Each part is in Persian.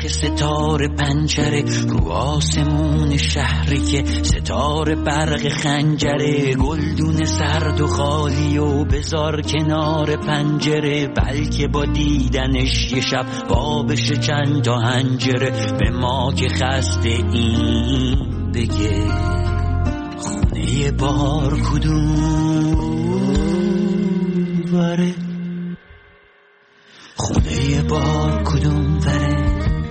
چرخ ستاره پنجره رو آسمون شهری که ستاره برق خنجره، گلدون سرد و خالی و بذار کنار پنجره، بلکه با دیدنش یه شب بابش چند تا هنجره. به ما که خسته این بگه خونه بهار کدوم وره، خونه بهار کدوم وره،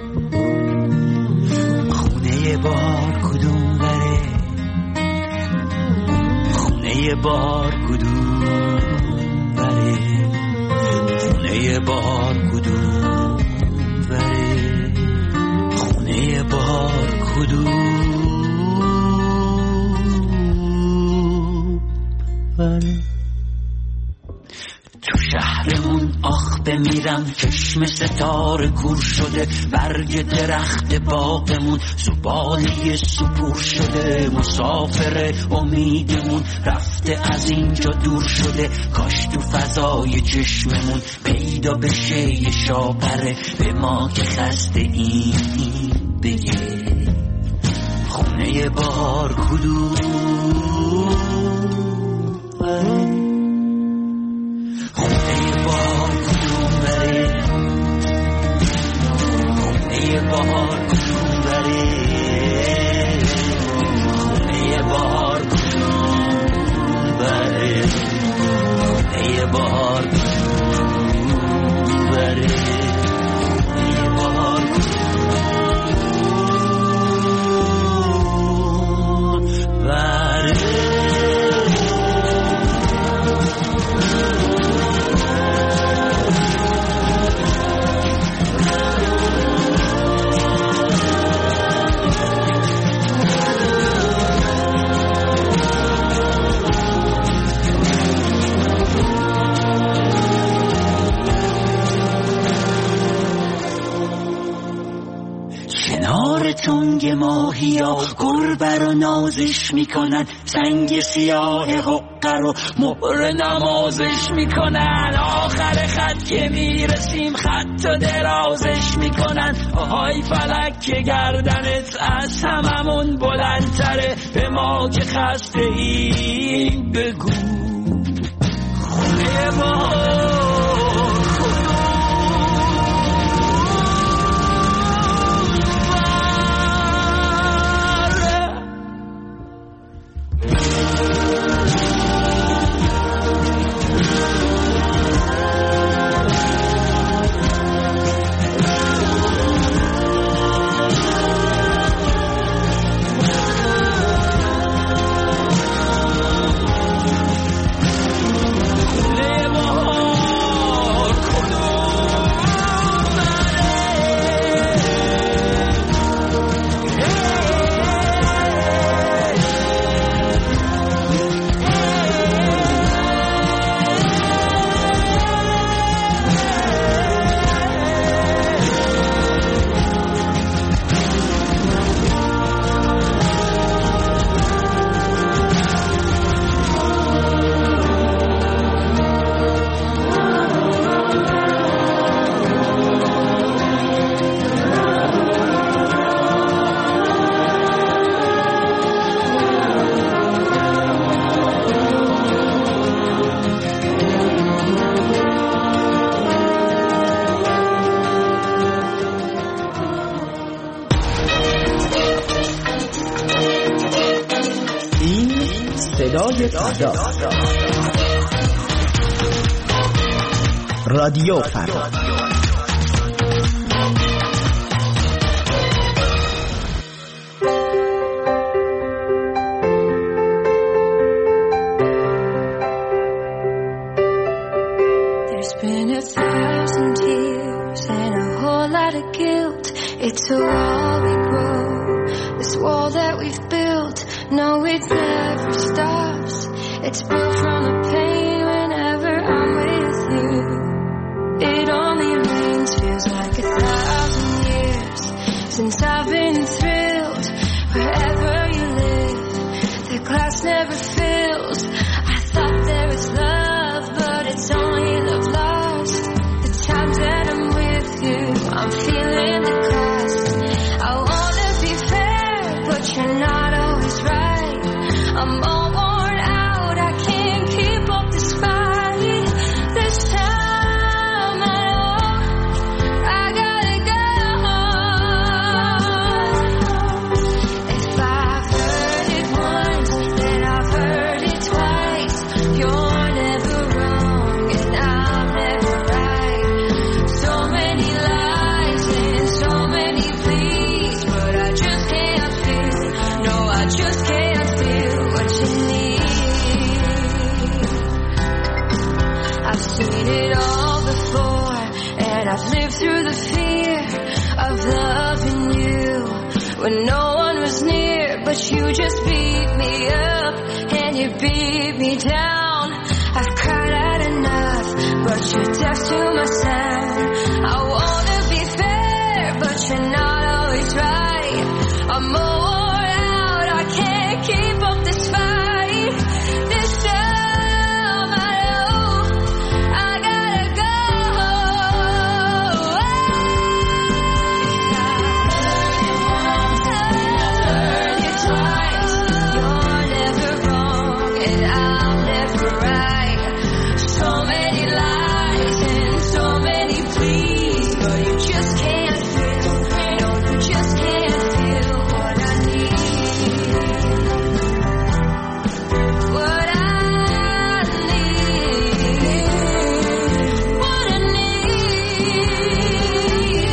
خونه بهار کدوم وره، خونه بهار کدوم وره، خونه بهار کدوم وره، خونه بهار کدوم وره. تو شهرمون آخ بمیرم، چشم ستاره کور شده، برگ درخت باغمون زباله سپور شده، مسافر امیدمون رفته از اینجا دور شده، کاش تو فضای چشممون پیدا بشه یه شاپره. به ما که خسته این بگه خونه بهار کدوم وره، خونه بهار کدوم وره، خونه بهار کدوم وره، خونه بهار کدوم وره، خونه بهار کدوم وره، خونه بهار کدوم وره. تنگ ماهی ها گربه رو نازش میکنن، سنگ سیاه حقه رو مهر نمازش میکنن، آخر خط که میرسیم خط و درازش میکنن، آهای فلک که گردنت از هممون بلندتره. به ما که خسته این بگو خونه بهار رادیو فردا. There's been 1,000 years and a whole lot of guilt. It's a wall we grow, this wall that we've built. No, it never stops. It's built from the pain whenever I'm with you. It only rains, feels like 1,000 years since I've been thrilled. Wherever you live, the glass never fills. I thought there was love, but it's only love lost. The times that I'm with you, I'm feeling the cost. And I've lived through the fear of loving you when no one was near, but you just beat me up and you beat me down. I've cried out enough, but you're deaf to my sound. I wanna be fair, but you're not always right. I'm worn out, I can't keep up this fight. This time I know I gotta go. I've heard it twice. You're never wrong and I'm never right. So many lies and so many pleas, but you just can't feel. No, you just can't feel what I need. What I need. What I need.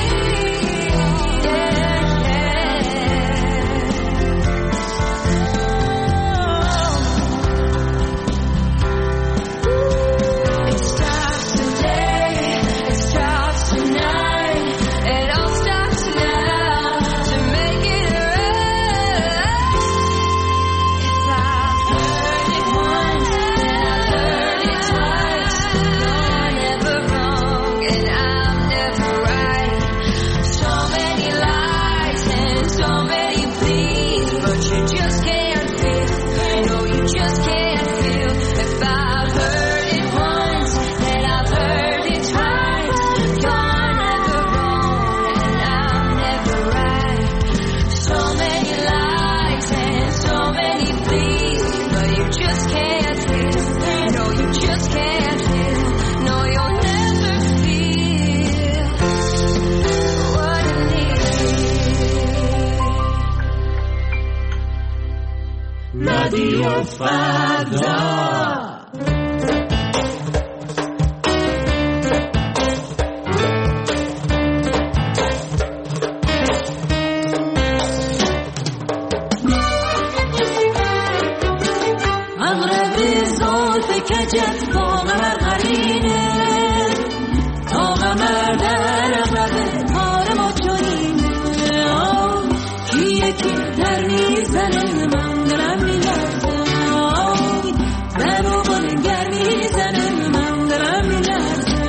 It stops today, it stops tonight, it all stops now to make it right. If I've heard it once, then I've heard it twice. You're never wrong and I'm never right. So many lies and so many pleas, but you just can't feel. No, you just can't feel. If I've heard it once, then I've heard it twice. You're never wrong and I'm never right. So many lies and so many pleas, but you just can't feel. No, you just can't feel. No, you'll never feel what I need. رادیو فردا. اغرب زلف کجت با قمر قرینه، تا قمر در اغرب کار ما چنینه. کی یکی در میزنه من دلم میلرزه، در و بلنگر میزنه من دلم میلرزه.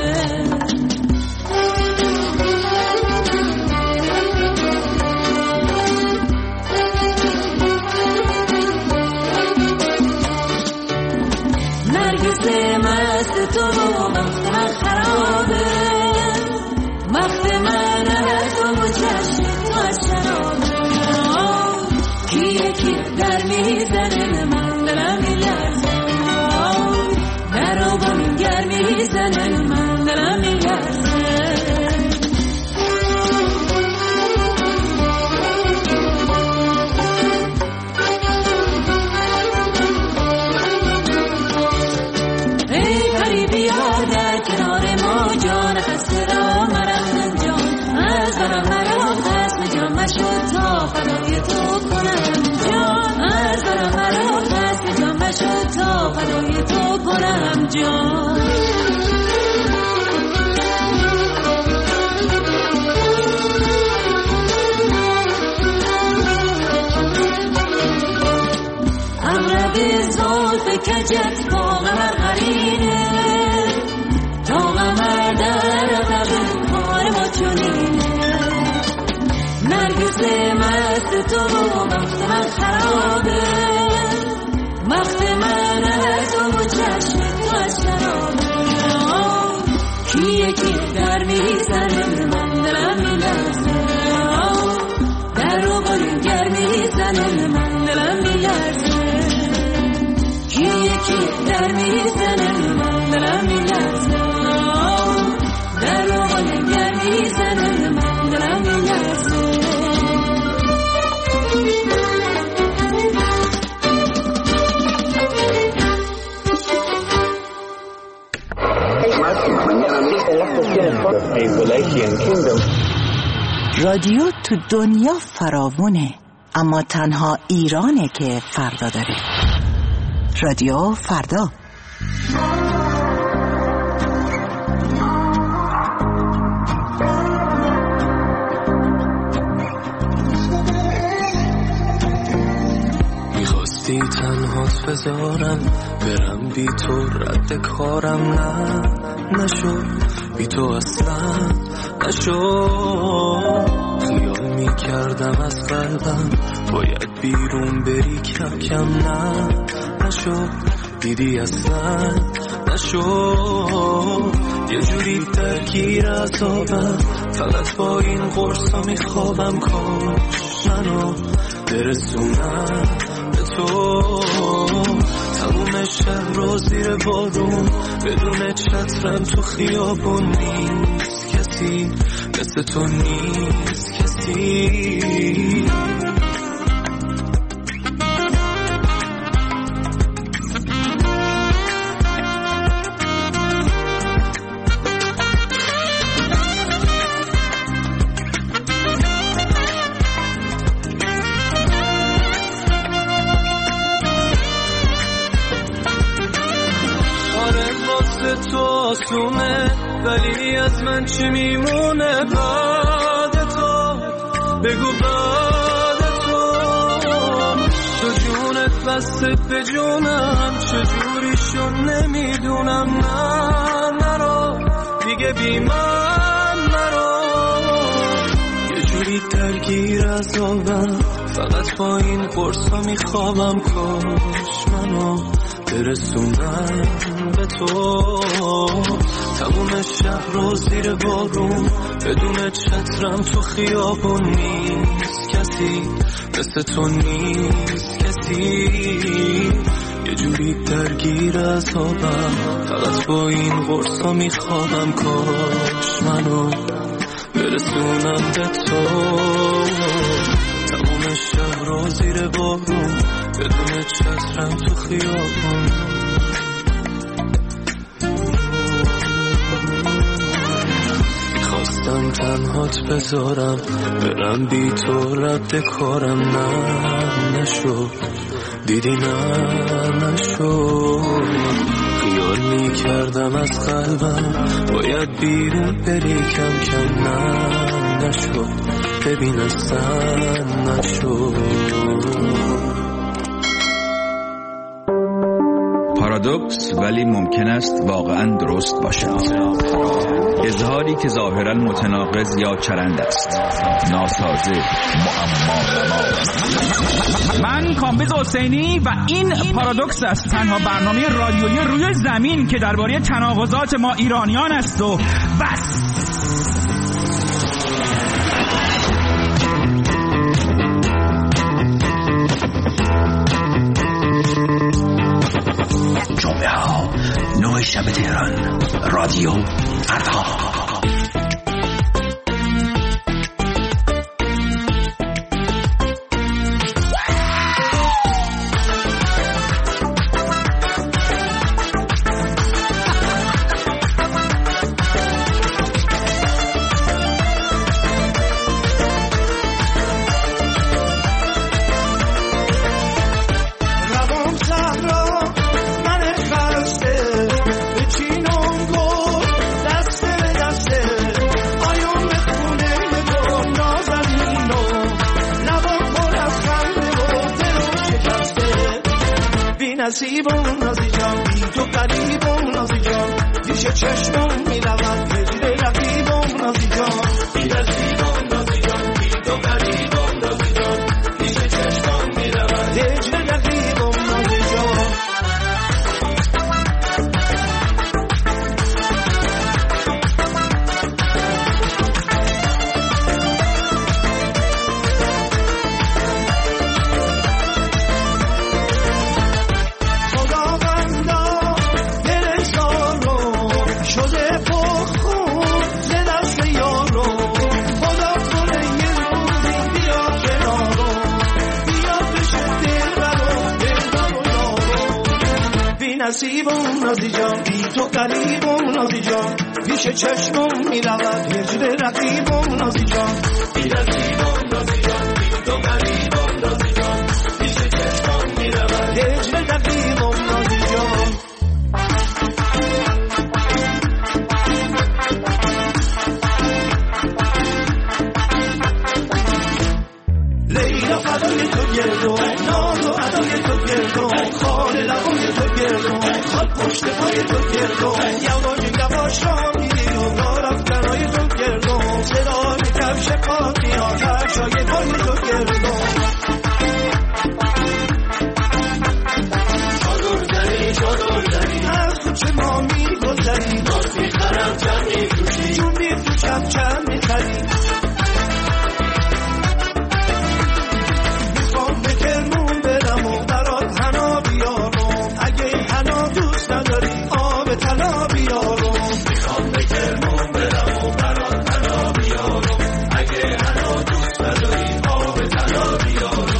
نرگس مست تو وقت من خرابه، وقت من از تو و چشم تو از شرابه. کی یکی در میزنه من دلم میلرزه، در و بلنگر میزنه من دلم میلرزه. ای پری بیا در کنار ما جان خسته را مرم جان، از برم مرا خسم جان مشد تا فدای تو کنم جان، از برم مرا خسم جان مشد تا فدای تو کنم جان. اغرب زلف کجت با قمر قرینه، تا قمر در اغرب کار ما چنینه. نرگس مست تو وقت من خرابه، وقت من از تو و چشم تو از شرابه. کی یکی در میزنه من دلم میلرزه، در و بلنگر میزنه من دلم میلرزه. کی یکی در میزنه من دلم میلرزه، در و بلنگر میزنه من دلم میلرزه. رادیو تو دنیا فراوونه، اما تنها ایرانه که فردا داره. رادیو فردا. گفتی تنهات بذارم برم بی تو رد کارم، نه نشد بی تو اصلا نشد. خیال می کردم از قلبم باید بیرون بری کم کم، نه نشد دیدی اصلا نشد. یه جوری درگیر عذابم فقط با این قرصا میخوابم، کاش منو برسونم به تو. تموم شهر رو زیر بارون بدون چترم تو خیابون، نیست کسی مثل تو، نیست کسی. تو آسونه ولی از من چی میمونه بعد تو؟ بگو بعد تو. تو جونت بسته به جونم چجوری شد نمیدونم، نه نرو دیگه بی من نرو. یه جوری درگیر عذابم فقط با این قرصا میخوابم، کاش منو برسونم به تو. تموم شهر رو زیر بارون بدون چترم تو خیابون، نیست کسی مثل تو، نیست کسی. یه جوری درگیر عذابم فقط با این قرصا میخوابم، کاش منو برسونم به تو. تموم شهر رو زیر بارون بدون چترم تو خیابون. خواستم تنهات بذارم برم بی تو رد کارم، نه نشد دیدی، نه نشد. خیال می کردم از قلبم باید بیرون بری کم کم، نه نشد ببین اصلا نشد. پارادوکس ولی ممکن است واقعا درست باشد. اظهاری که ظاهرا متناقض یا چرند است، ناسازه، معما. من کامبیز حسینی و این پارادوکس است، تنها برنامه رادیویی روی زمین که درباره تناقضات ما ایرانیان است و بس. جمعه ها 9 شب تهران، رادیو فردا. نصیبم نازی جان، بی تو قریبم نازی جان، پیش چشمم میروم هجر رقیبم نازی جان. بی نصیبم نازی جان، بی تو قریبم نازی جان، پیش چشمم میروم هجر رقیبم نازی جان. نصیبم نازی جان، بی تو قریبم نازی جان، پیش چشمم میرود هجر رقیبم نازی جان. بی نصیبم نازی جان، بی تو قریبم نازی جان، پیش چشمم میرود هجر رقیبم نازی جان. لیلا فدای تو گرد و ناز و ادای تو گرد تو گردم یواش یواش را میری و رفتنهای تو گردم صدای کفش پا میاد فرشای پای تو گردم چادر زنی از تو چه ما میگذری باز میخرم چند میفروشی جون میفروشم چند میخری میخوام به کرمون برم و برات حنا بیارم اگه حنا دوست نداری آب طلا بیارم میخوام به کرمون برم و برات حنا بیارم اگه حنا دوست نداری آب طلا بیارم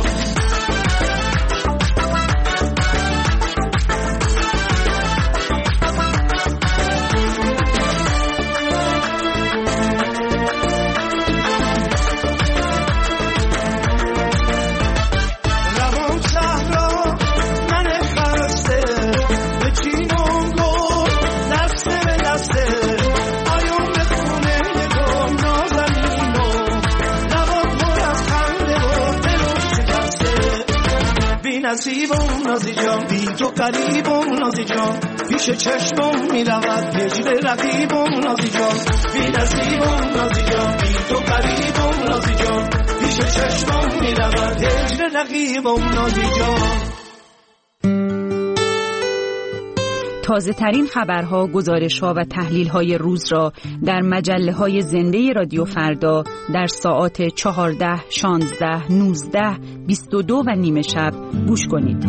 نصیبم نازی جان بی تو قریبم نازی جان پیش چشمم میرود هجر رقیبم نازی جان بی نصیبم نازی جان بی تو قریبم نازی جان پیش چشمم میرود هجر رقیبم نازی جان. تازه ترین خبرها، گزارش‌ها و تحلیل‌های روز را در مجله‌های زنده رادیو فردا در ساعات 14، 16، 19، 22 و نیم شب گوش کنید.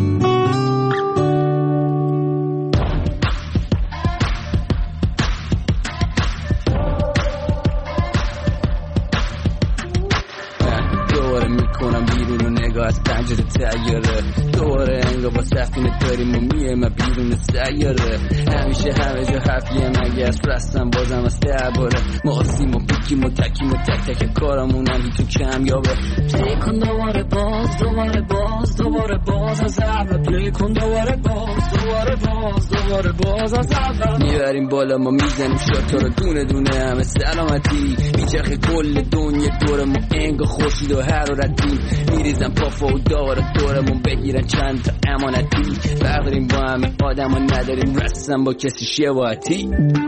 دوباره میکنم بیرون و نگاه از پنجره تیاره دوباره انگار با سفینه داریم و میه بیرون سیاره همیشه همه جا حرفیه مگه از رستم بازم از درباره ما آسیم و بیکیم و تکیم و تک تک کارمون هم تو کم یابه پلی کن دوباره باز دوباره باز دوباره باز از اول پلی کن دوباره باز دوباره باز دوباره باز از اول میبریم بالا ما میزنیم شاتا رو دونه دونه همه سلامتی میچرخه کل دنیا دور ما انگار خورشید و حرارتی میریزم پافا و داره دورمون بگیرن چند تا امانتی برداریم با همه آدم و نداریم رسم با کسی شباهتی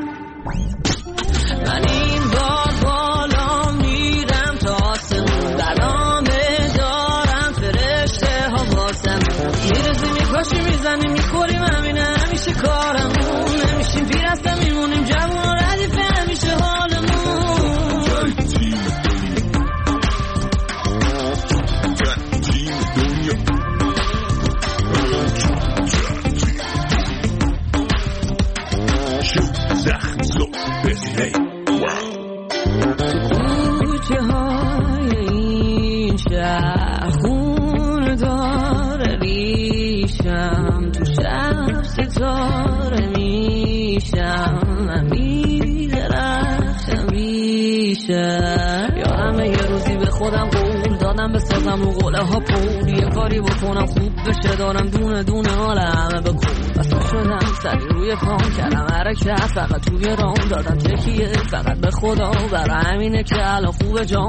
من این بار بالا میرم تا آسمون سلامه دارم فرشته ها واسم میرزی میپاشی میزنی میخوریم همینه همیشه کارمون نمیشیم پیرسته میمونیم جوون ردیفه همیشه حالمون کوچه های این شهر خون داره ریشم تو شهر ستاره میشم من میدرخشم بیشم یادم یه روزی به خودم قول دادم بسازم رو قوله ها پول یه کاری بکنم خوب بشه دارم دونه دونه حال همه بکن بسا شدم سری روی پام کردم حرکت فقط توی رام دادم تکیه فقط به خدا برای همینه که الان خوبه جام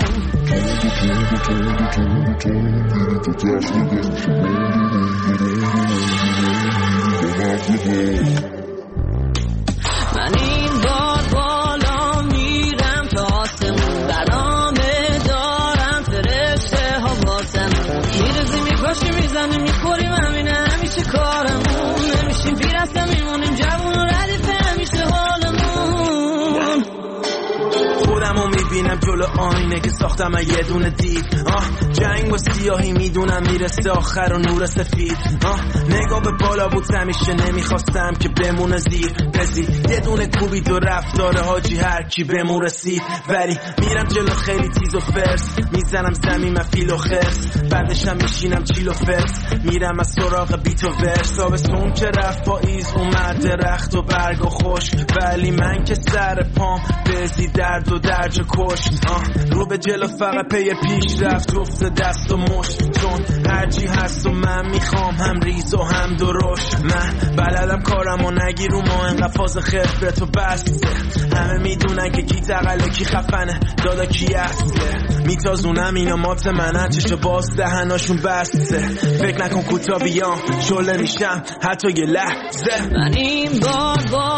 من این بار بالا میرم تا آسمون برامه دارم فرشته ها واسم میرزی میپاشی میزنی میخوریم همینه همیشه کارمون نمیشیم پیرسته میمونیم جوون ردیفه همیشه حالمون خودمو میبینم جلو آینه که ساختم یه دونه دید جنگ و سیاهی میدونم میرسه آخر و نور سفید نگاه به بالا بود همیشه نمیخواستم که بمونه زیر پزی یه دونه کوبید و رفتاره حاجی هر کی بمون رسید ولی میرم جلو خیلی تیز و فرس میزنم زمین من فیل و خرس بعدشم میشینم چیل و فرس میرم از سراغ بیت و ورس تابستون که رفت پاییز اومد درخت و برگ و خوش ولی من که سر پام بزی درد و درج کشت رو به جلو فقط پی پیش رفت افت دست و مشت چون هرچی هست و من میخوام هم ریز و هم درشت من بلدم کارم و نگیر رو ما انقدر فاز خبرت و بسته همه میدونن که کی تقله کی خفنه دادا کی اصله میتازونم اینا مات منه چشو باز دهناشون بسته فکر نکن کوتا بیام شله میشم حتی یه لحظه من این بار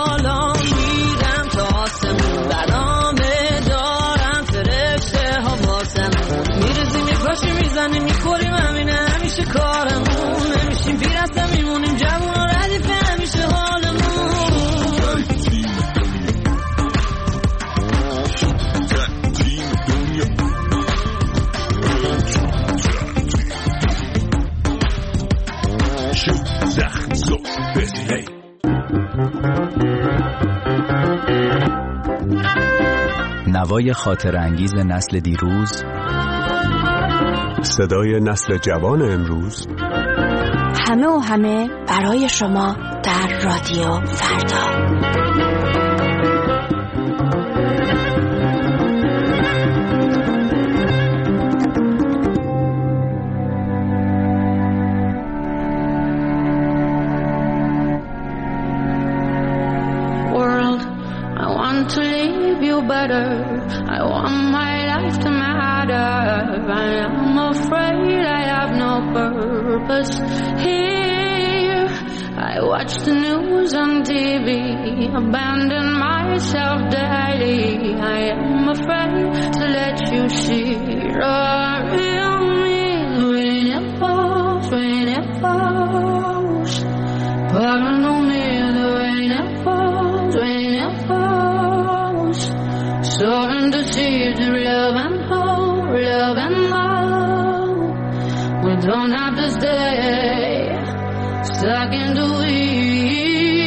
نوای خاطر انگیز نسل دیروز، صدای نسل جوان امروز، همه و همه برای شما در رادیو فردا. To leave you better, I want my life to matter. I am afraid I have no purpose here. I watch the news on TV, abandon myself daily. I am afraid to let you see the real me. When it falls, follow me. The rain it falls, when it falls. Sowing the seeds of love and hope, love and love. We don't have to stay stuck in the weeds.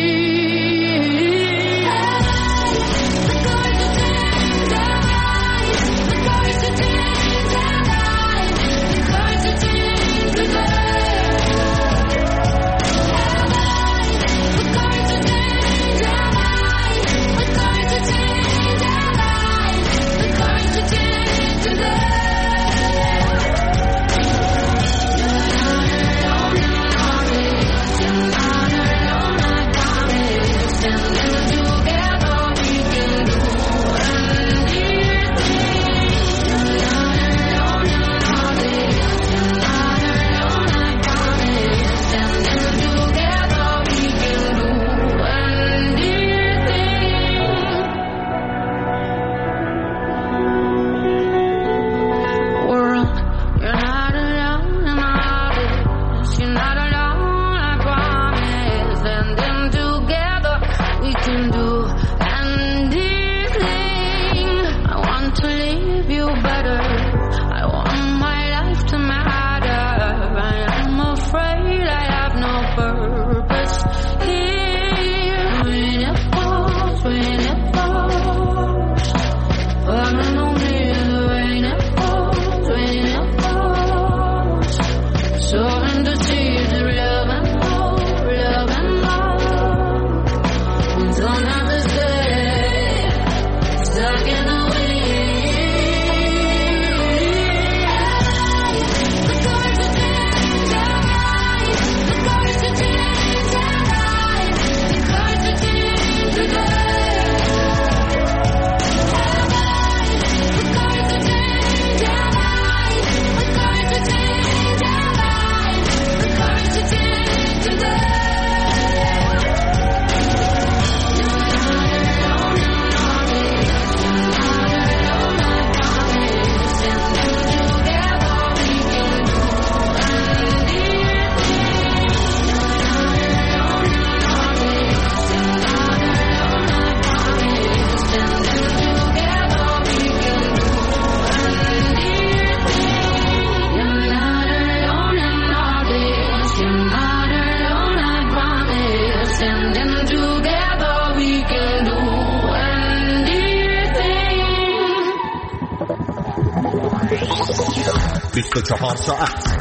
ساعت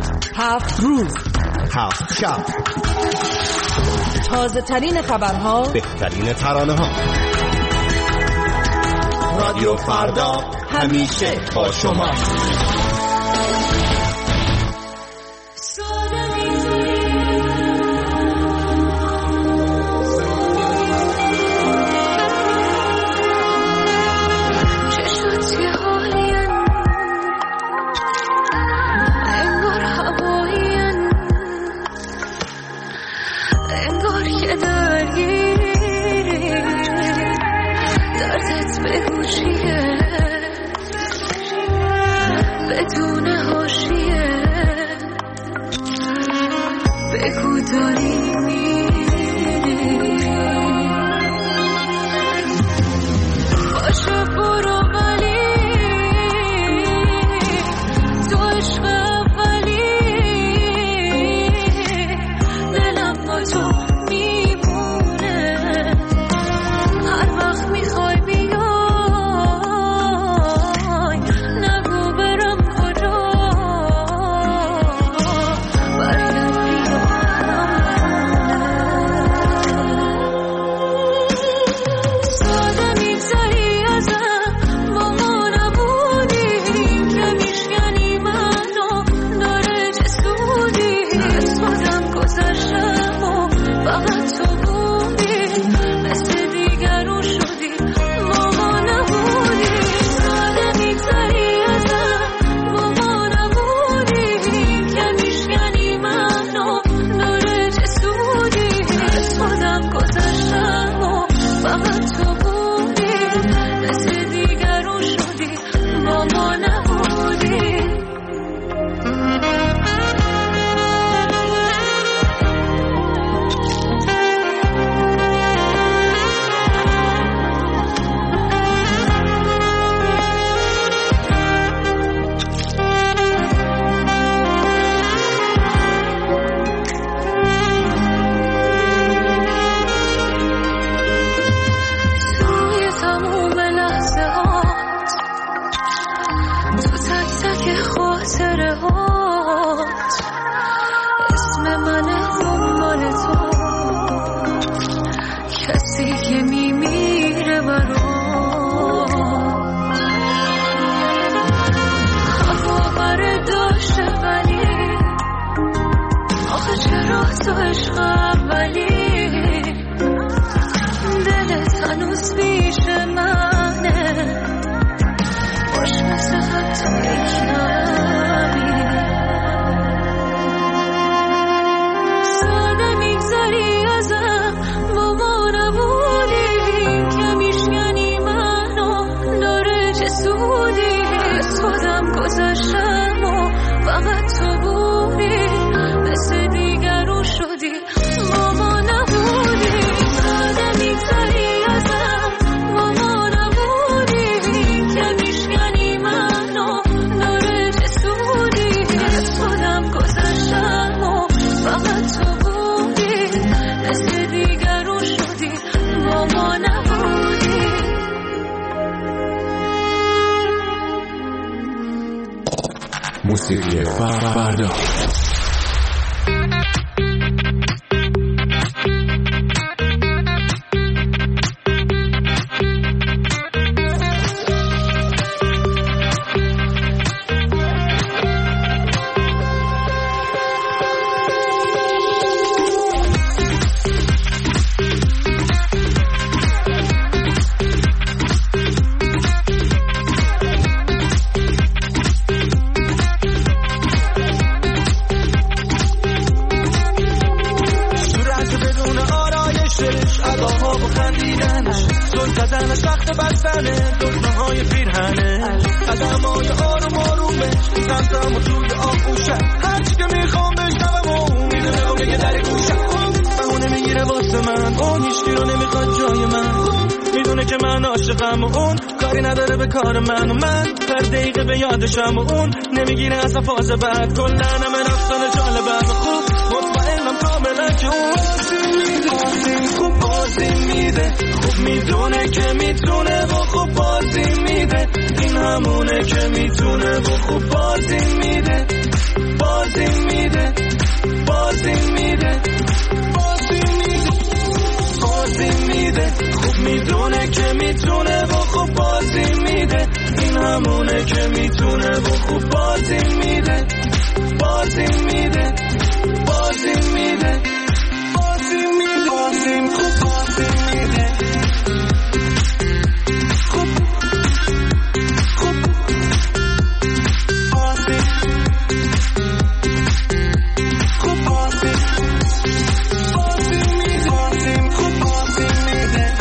7 روز 7 شب، تازه ترین خبرها، بهترین ترانه ها. رادیو فردا همیشه با شما. منو خفاور داشته ولی آخه چرا تو عشق اولی دلت هنوز پیش منه باش مثل خط یک نمی ساده میگذاری ازم با ما نبودی که میشکنی منو داره چه سودی از خودم گذاشتم و فقط تو بودی مثل دیگرون شدی با ما نبودی ساده میگذاری ازم با ما نبودی که میشکنی منو داره چه سودی از خودم گذاشتم و فقط تو بودی مثل دیگرون شدی با ما نبودی موسیقی فردا من و من هر دقیقه به یادشم و اون نمیگیره از فاز بعد کلن همه رفتن جالبه خوب مطمئنم کاملا که اون خوب بازی میده خوب میدونه که میتونه و خوب بازی میده این همونه که میتونه و خوب بازی میده بازی میده بازی میده بازی میده بازی میده خوب میدونه که میتونه و خوب بازی میده این همونه که میتونه و خوب بازی میده بازی میده بازی میده بازی میده بازی خوب بازی میده خوب خوب بازی خوب بازی بازی میده بازی خوب بازی میده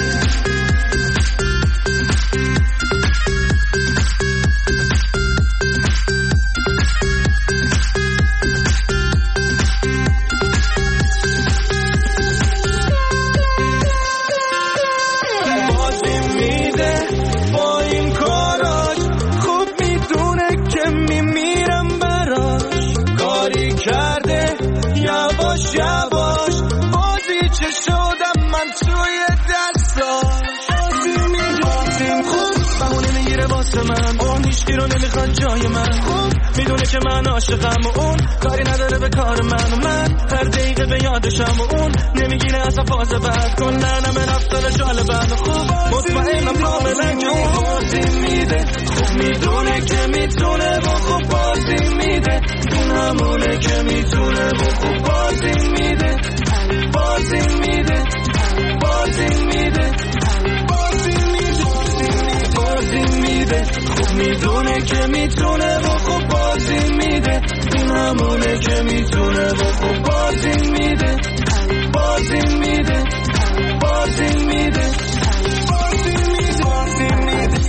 رو نمیخواد جای من خوب میدونه که من عاشقم و اون کاری نداره به کار من و من هر دقیقه به یادشم و اون نمیگیره از فاز بعد کلن همه رفتن جالبن خوب مطمئنم کاملا که اون بازی میده خوب میدونه که میتونه و خوب بازی میده این همونه که میتونه و خوب بازی میده بازی میده بازی میده بازی میده بازی میده خوب میدونه که میتونه و خوب بازی میده این همونه که میتونه و خوب بازی میده بازی میده بازی میده بازی میده بازی میده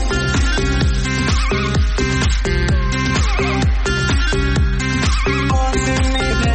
بازی میده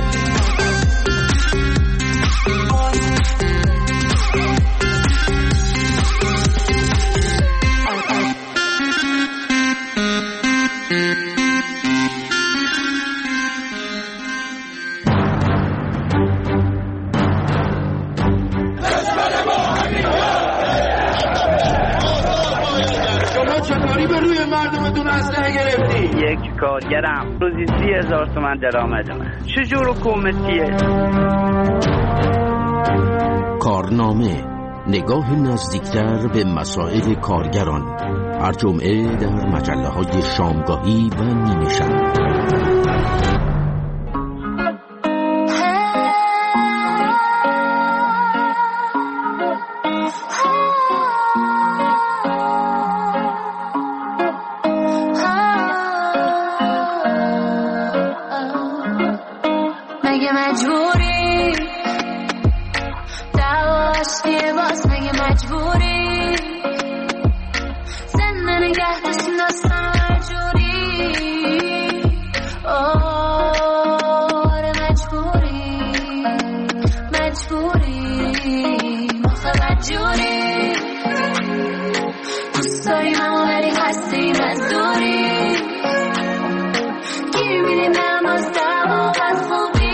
یک کارگرم روزی 30,000 تومان درآمد من چجور حکومتیه؟ کارنامه نگاه نزدیکتر به مسائل کارگران، هر جمعه در مجله‌های شامگاهی و نیمه شب. مگه مجبوری دعواشتی باز، مگه مجبوری زنده نگه داشتیم داستان هر جوری. آره مجبوری مخه بدجوری، دوست داریم اما ولی هستیم از دوری، گیر میدیم به از دعوا و خوبی.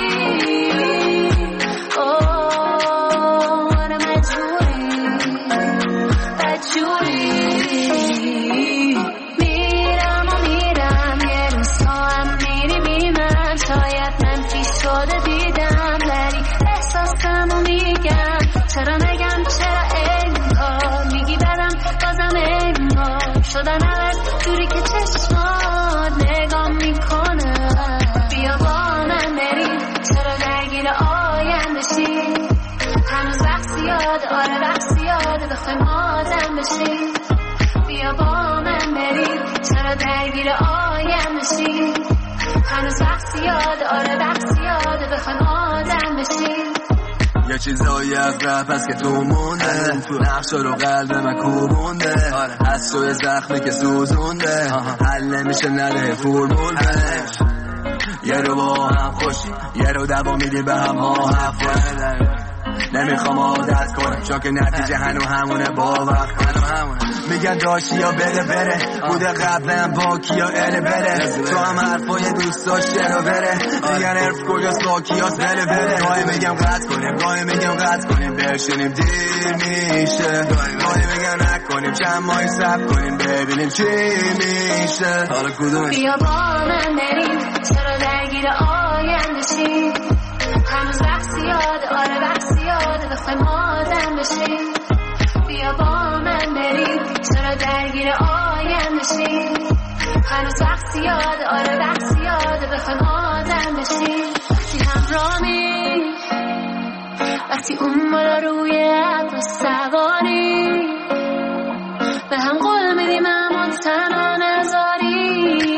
چرا نگم چرا انگار میگی برم بازم انگار شدن عوض جوری که چشمات نگاه میکنه. بیا با من بریم، چرا درگیر آینده شی؟ هنوز وقت زیاده، آره وقت زیاده بخوایم آدم بشیم. بیا با من بریم، چرا درگیر آینده شی؟ هنوز وقت زیاده، آره وقت زیاده بخوایم آدم بشیم. یه چیزایی از رپ هست که تو مونده، نقشا رو قلب من کوبونده، از توی زخمی که سوزونده، حل نمیشه نده فرمونده. یه رو با هم خوشی، یه رو دوا میدی به هم ها حفره، نمیخوام عادت کنم چون که نتیجه هنو همونه، باور میگن داشتی یا بده بره، بوده قبلم با کیا اله بره، تو هم حرفای دوست داشته رو بره، میگن حرف کجاست با کیاس بله بره. گاهی میگم قطع کنیم، گاهی میگم قطع کنیم، بشینیم دیر میشه، گاهی میگم نکنیم چند ماهی صبر کنیم ببینیم چی میشه. حالا کدومش؟ بیا با من بریم، چرا درگیر آینده شیم؟ هنوز وقت زیاده، آره وقت زیاده بخوایم آدم بشیم. بیا با من بریم، چرا درگیر آینده شیم؟ هنوز وقت زیاده، آره وقت زیاده بخوایم آدم بشیم. وقتی همرامی، وقتی اون بالا روی عبر سواری، به هم قول میدیم اما تنها نذاری.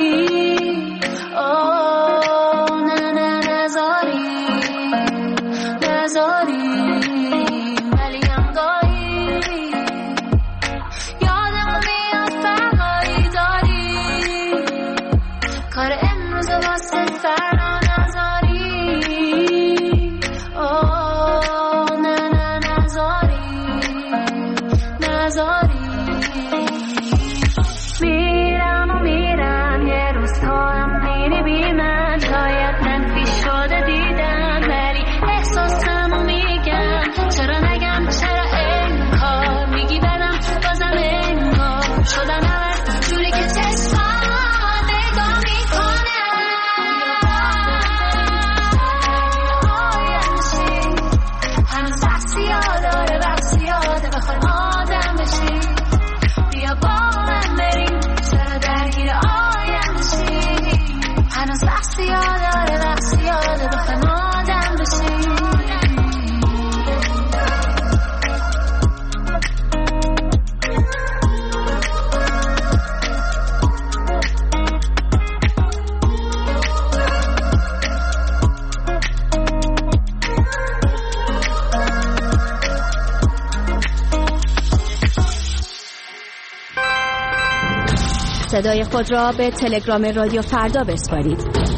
صدای خود را به تلگرام رادیو فردا بسپارید.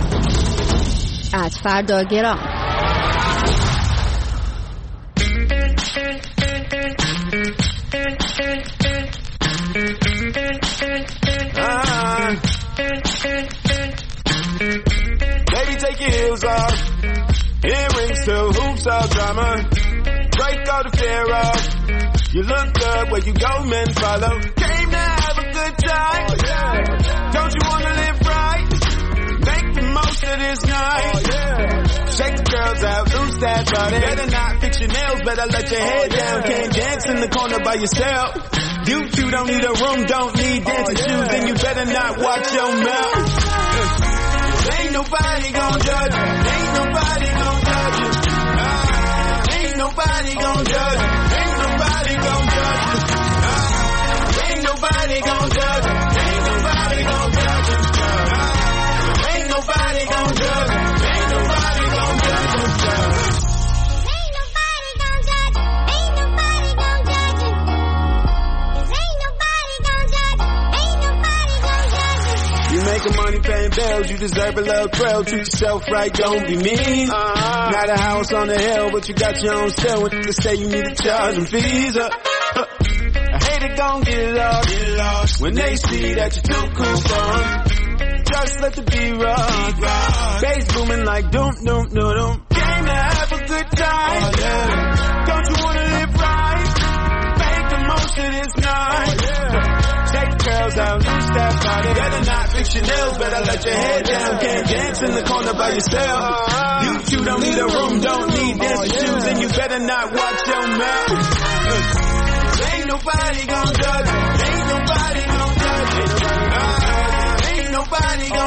@فرداگرام. Baby, take your heels off. Earrings to hoops of drama. Break all the fear off. You look good where you go, men follow. Came to have a good time. Oh, yeah. Don't you wanna live right? Make the most of this night. Oh, yeah. Shake the girls out, lose that body. Better not fix your nails, better let your head down. Can't dance in the corner by yourself. You don't need a room, don't need dancing shoes, and you better not watch your mouth. Ain't nobody gon' judge you. Ain't nobody gon' judge you. Ain't nobody gon' judge you. Ain't nobody gon' judge you. Ain't nobody gon' judge you. Ain't nobody gon' judge you. Ain't nobody gon' judge you. Ain't nobody gon' judge you. Ain't nobody gon' judge you. Ain't nobody gon' judge you. 'Cause ain't nobody gon' judge you. Ain't nobody gon' judge you. You making money paying bills, you deserve a little thrill. Treat yourself right, don't be mean. Got a house on the hill, but you got your own still. When they say you need to charge them fees up. I hate it, gon' get lost when they see that you're too cool for 'em. Just let the beat rock. Bass booming like doom, doom, doom, doom. Came to have a good time. Don't you wanna live right? Make the most of this night. Take the girls out, lose that body. Better not fix your nails, better let your head down. Can't dance in the corner by yourself. You don't need a room, don't need dancing shoes, and you better not watch your mouth. Ain't nobody gon' judge you. Ain't nobody gon' judge you. Ain't nobody gon'